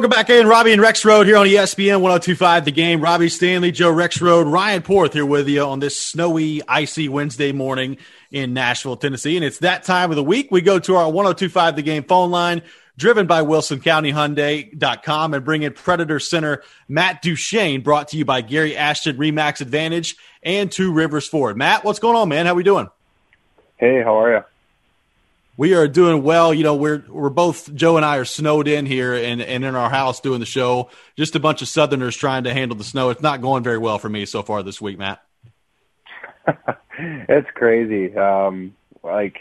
Welcome back in. Robbie and Rex Road here on ESPN 102.5 The Game. Robbie Stanley, Joe Rexrode, Ryan Porth here with you on this snowy, icy Wednesday morning in Nashville, Tennessee. And it's that time of the week. We go to our 102.5 The Game phone line, driven by WilsonCountyHyundai.com, and bring in Predator center Matt Duchene, brought to you by Gary Ashton Remax Advantage and Two Rivers Ford. Matt, what's going on, man? How we doing? Hey, how are you? We are doing well. You know, we're both, Joe and I are snowed in here and in our house doing the show. Just a bunch of Southerners trying to handle the snow. It's not going very well for me so far this week, Matt. It's crazy. My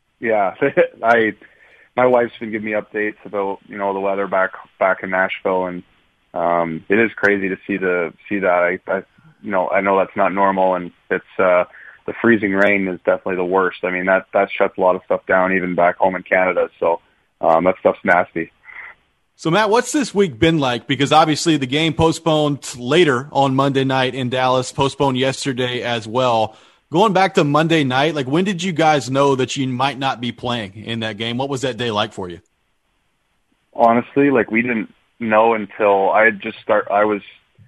wife's been giving me updates about, the weather back in Nashville, and it is crazy to see that. I know that's not normal, and it's the freezing rain is definitely the worst. I mean, that shuts a lot of stuff down, even back home in Canada. So that stuff's nasty. So, Matt, what's this week been like? Because obviously the game postponed later on Monday night in Dallas, postponed yesterday as well. Going back to Monday night, like, when did you guys know that you might not be playing in that game? What was that day like for you? Honestly, we didn't know until I was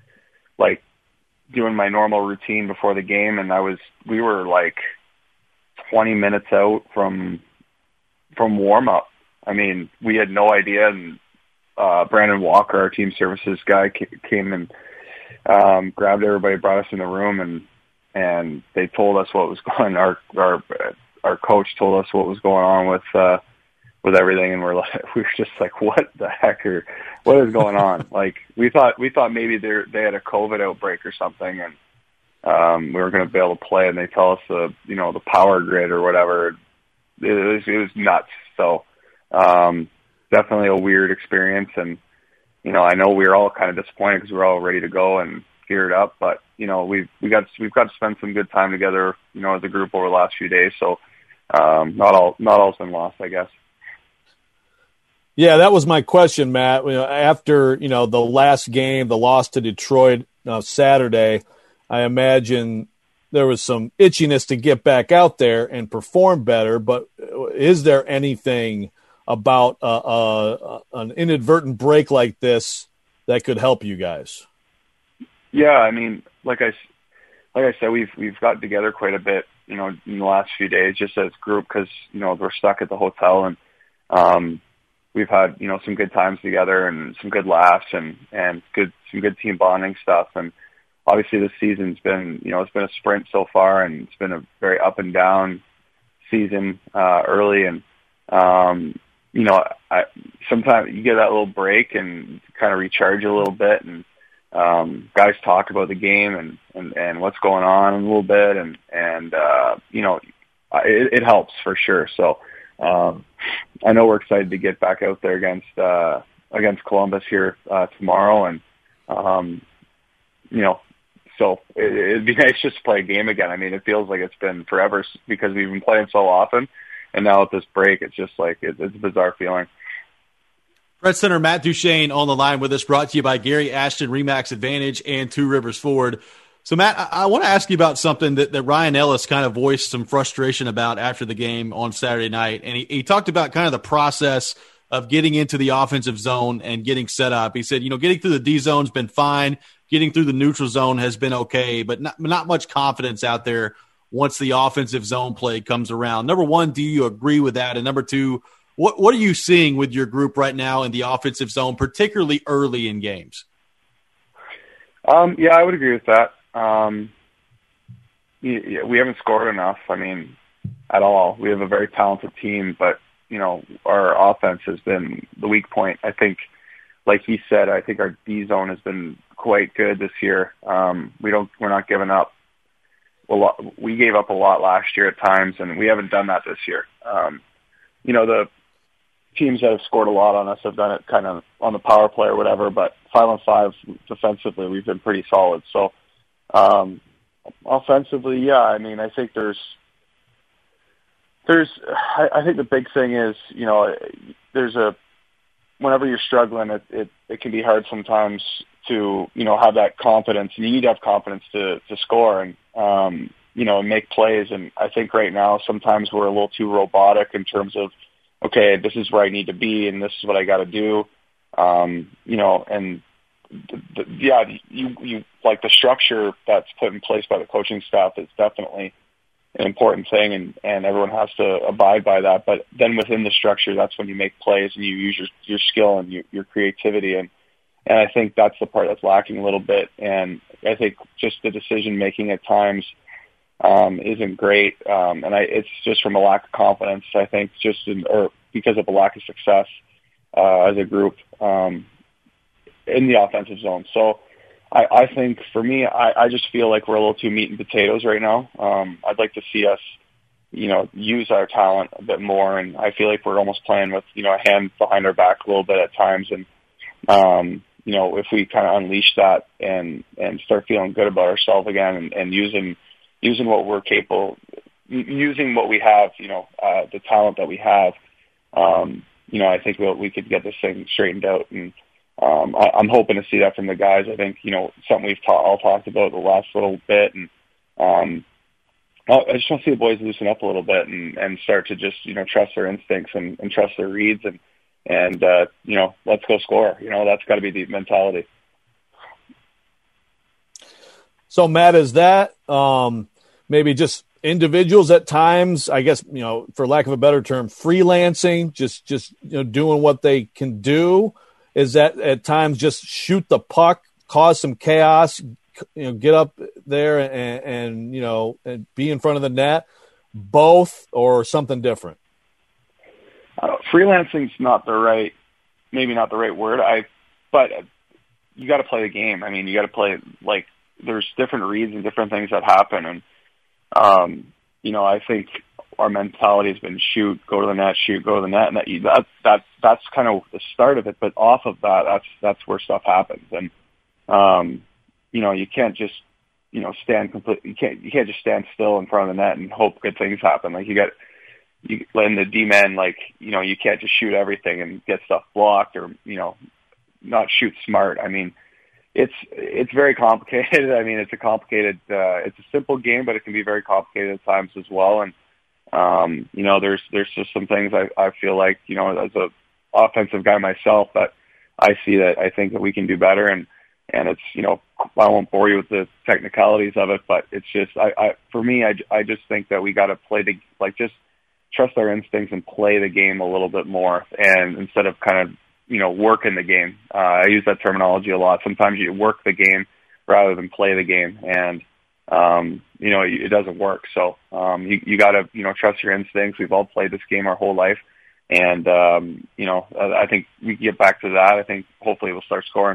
doing my normal routine before the game, and we were 20 minutes out from warm up. I mean, we had no idea, and Brandon Walker, our team services guy, came and grabbed everybody, brought us in the room, and they told us what was going on. Our coach told us what was going on with everything, and we were just like, what the heck, or what is going on? We thought maybe they had a COVID outbreak or something, and we were going to be able to play, and they tell us the power grid or whatever. It was nuts. So definitely a weird experience, and I know we were all kind of disappointed because we were all ready to go and geared up, but we've got to spend some good time together, as a group over the last few days. So not all's been lost, I guess. Yeah, that was my question, Matt. After the last game, the loss to Detroit Saturday, I imagine there was some itchiness to get back out there and perform better. But is there anything about an inadvertent break like this that could help you guys? Yeah, I mean, like I said, we've gotten together quite a bit, in the last few days, just as a group, because we're stuck at the hotel, and we've had, some good times together and some good laughs and some good team bonding stuff. And obviously this season's been, it's been a sprint so far, and it's been a very up and down season, early. And, sometimes you get that little break and kind of recharge a little bit, and guys talk about the game and what's going on a little bit. And it helps for sure. So, I know we're excited to get back out there against Columbus here tomorrow, and so it'd be nice just to play a game again. I mean, it feels like it's been forever because we've been playing so often, and now with this break, it's just it's a bizarre feeling. Red Center Matt Duchene on the line with us, brought to you by Gary Ashton Remax Advantage and Two Rivers Ford. So, Matt, I want to ask you about something that Ryan Ellis kind of voiced some frustration about after the game on Saturday night. And he talked about kind of the process of getting into the offensive zone and getting set up. He said, getting through the D zone's been fine. Getting through the neutral zone has been okay, but not much confidence out there once the offensive zone play comes around. Number one, do you agree with that? And number two, what are you seeing with your group right now in the offensive zone, particularly early in games? Yeah, I would agree with that. We haven't scored enough. I mean, at all. We have a very talented team, but our offense has been the weak point. I think, like he said, I think our D zone has been quite good this year. We're not giving up a lot. We gave up a lot last year at times, and we haven't done that this year. The teams that have scored a lot on us have done it kind of on the power play or whatever, but 5-on-5 defensively, we've been pretty solid. So, offensively, yeah, I mean, I think I think the big thing is, whenever you're struggling, it can be hard sometimes to, have that confidence, and you need to have confidence to score and, make plays. And I think right now, sometimes we're a little too robotic in terms of, okay, this is where I need to be and this is what I got to do. You know, and you like the structure that's put in place by the coaching staff is definitely an important thing, and everyone has to abide by that. But then within the structure, that's when you make plays and you use your skill and your creativity. And I think that's the part that's lacking a little bit. And I think just the decision making at times isn't great. It's just from a lack of confidence, I think, or because of a lack of success as a group in the offensive zone. So I think for me, I just feel like we're a little too meat and potatoes right now. I'd like to see us, you know, use our talent a bit more. And I feel like we're almost playing with, you know, a hand behind our back a little bit at times. And, you know, if we kind of unleash that and start feeling good about ourselves again and using what we're capable, using what we have, you know, the talent that we have, you know, I think we could get this thing straightened out. And I'm hoping to see that from the guys. I think, you know, something we've all talked about the last little bit. And I just want to see the boys loosen up a little bit and start to just, you know, trust their instincts and trust their reads and you know, let's go score. You know, that's got to be the mentality. So, Matt, is that maybe just individuals at times, I guess, you know, for lack of a better term, freelancing, just you know, doing what they can do? Is that at times just shoot the puck, cause some chaos, you know, get up there and you know, and be in front of the net, both, or something different? Freelancing's maybe not the right word. But you got to play the game. I mean, you got to play, like, there's different reads and different things that happen. And, you know, I think our mentality has been shoot, go to the net, shoot, go to the net. And that's kind of the start of it. But off of that, that's where stuff happens. And, you know, you can't just, you know, you can't just stand still in front of the net and hope good things happen. Like, in the D-man, like, you know, you can't just shoot everything and get stuff blocked or, you know, not shoot smart. I mean, it's very complicated. I mean, it's a simple game, but it can be very complicated at times as well. And, you know, there's just some things I feel like, you know, as a offensive guy myself, that I see that I think that we can do better. And it's, you know, I won't bore you with the technicalities of it, but it's just, for me, I just think that we got to play just trust our instincts and play the game a little bit more, and instead of kind of, you know, working the game. I use that terminology a lot. Sometimes you work the game rather than play the game, and you know, it doesn't work. So you got to, you know, trust your instincts. We've all played this game our whole life, and you know, I think we get back to that. I think hopefully we'll start scoring.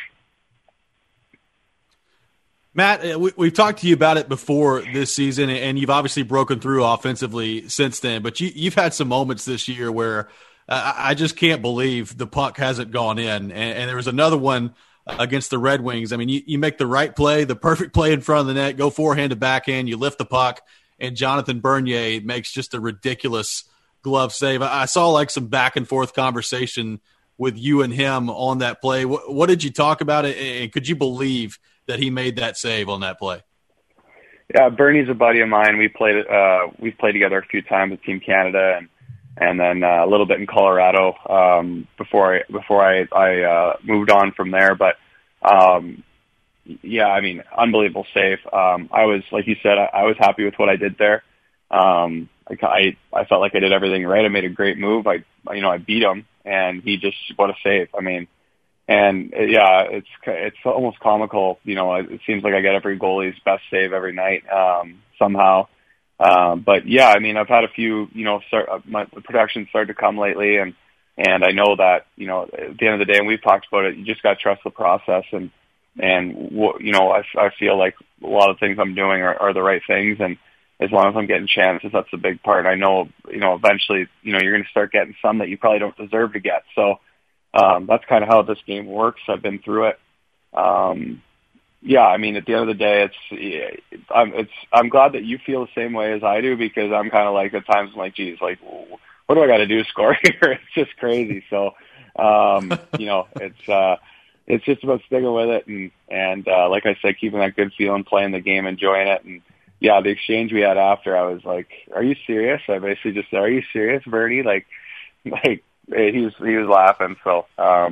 Matt, we've talked to you about it before this season, and you've obviously broken through offensively since then. But you've had some moments this year where I just can't believe the puck hasn't gone in. And there was another one against the Red Wings. I mean, you make the right play, the perfect play in front of the net, go forehand to backhand, you lift the puck, and Jonathan Bernier makes just a ridiculous glove save. I saw like some back and forth conversation with you and him on that play. What did you talk about it, and could you believe that he made that save on that play? Yeah, Bernie's a buddy of mine. We've played together a few times with Team Canada and then a little bit in Colorado before I moved on from there. But yeah, I mean, unbelievable save. I was, like you said, I was happy with what I did there. I felt like I did everything right. I made a great move. I beat him, and he just, what a save. I mean, and yeah, it's almost comical. You know, it seems like I get every goalie's best save every night somehow. But yeah, I mean, I've had a few, you know, the production started to come lately, and I know that, you know, at the end of the day, and we've talked about it, you just got to trust the process, and you know, I feel like a lot of things I'm doing are the right things, and as long as I'm getting chances, that's a big part. I know, you know, eventually, you know, you're going to start getting some that you probably don't deserve to get. So that's kind of how this game works. I've been through it. Yeah, I mean, at the end of the day, I'm glad that you feel the same way as I do, because I'm kind of like, at times I'm like, geez, like, what do I got to do to score here? It's just crazy. So, you know, it's just about sticking with it, and like I said, keeping that good feeling, playing the game, enjoying it. And yeah, the exchange we had after, I was like, are you serious? I basically just said, are you serious, Bernie? Like he was laughing. So,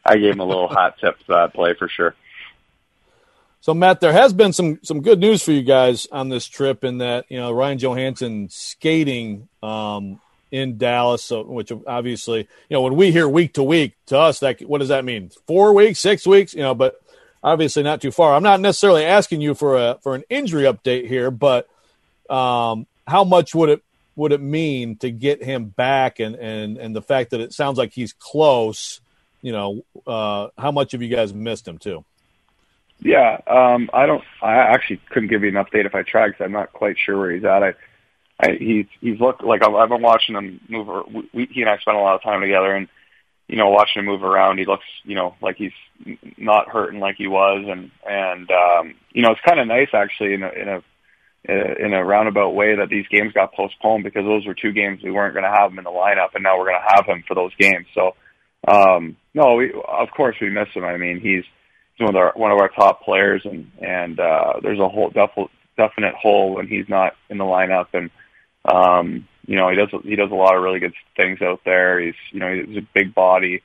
I gave him a little hot tip to that play for sure. So, Matt, there has been some good news for you guys on this trip in that, Ryan Johansson skating in Dallas, so, which obviously, when we hear week to week, to us, what does that mean? 4 weeks, 6 weeks, but obviously not too far. I'm not necessarily asking you for an injury update here, but how much would it mean to get him back and the fact that it sounds like he's close, how much have you guys missed him too? Yeah, I actually couldn't give you an update if I tried because I'm not quite sure where he's at. He's looked like I've been watching him move. He and I spent a lot of time together, and watching him move around, he looks like he's not hurting like he was, and it's kind of nice actually in a roundabout way that these games got postponed because those were 2 games we weren't going to have him in the lineup, and now we're going to have him for those games. So no, of course we miss him. I mean he's one of our top players, and there's a whole definite hole when he's not in the lineup, and he does a lot of really good things out there. He's a big body.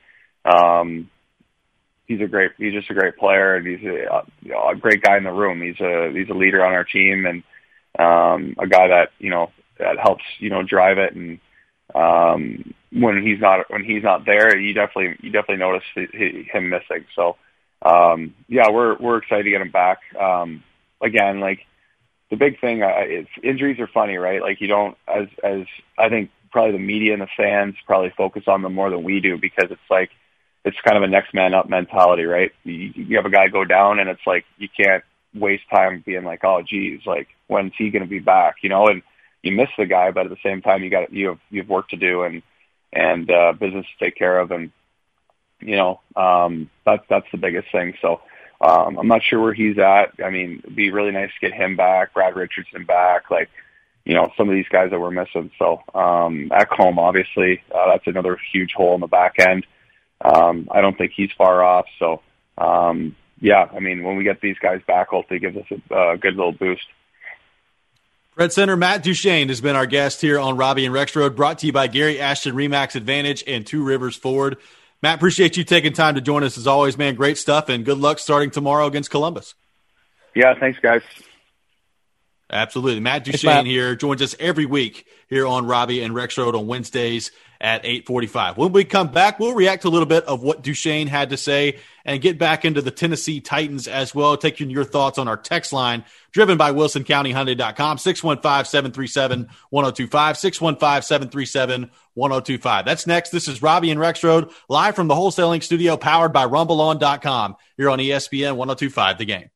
He's just a great player, and he's a great guy in the room. He's a leader on our team, and a guy that that helps drive it. And when he's not there, you definitely notice him missing. So. We're excited to get him back. Again, like the big thing, injuries are funny, right? Like you don't, as I think probably the media and the fans probably focus on them more than we do because it's kind of a next man up mentality, right? You have a guy go down and it's like you can't waste time being like, oh geez, like when's he going to be back? And you miss the guy, but at the same time you have work to do and business to take care of, and that's the biggest thing. So, I'm not sure where he's at. I mean, it'd be really nice to get him back, Brad Richardson back, like, some of these guys that we're missing. So, Ekholm, obviously, that's another huge hole in the back end. I don't think he's far off. So, I mean, when we get these guys back, hopefully it gives us a good little boost. Red Center Matt Duchene has been our guest here on Robbie and Rexroad, brought to you by Gary Ashton Remax Advantage and Two Rivers Ford. Matt, appreciate you taking time to join us as always, man. Great stuff, and good luck starting tomorrow against Columbus. Yeah, thanks, guys. Absolutely. Matt Duchene here joins us every week here on Robbie and Rexroad on Wednesdays at 8:45. When we come back, we'll react to a little bit of what Duchene had to say and get back into the Tennessee Titans as well, taking your thoughts on our text line driven by WilsonCountyHyundai.com, 615-737-1025, 615-737-1025. That's next. This is Robbie and Rexroad live from the wholesaling studio powered by RumbleOn.com here on ESPN 102.5 The Game.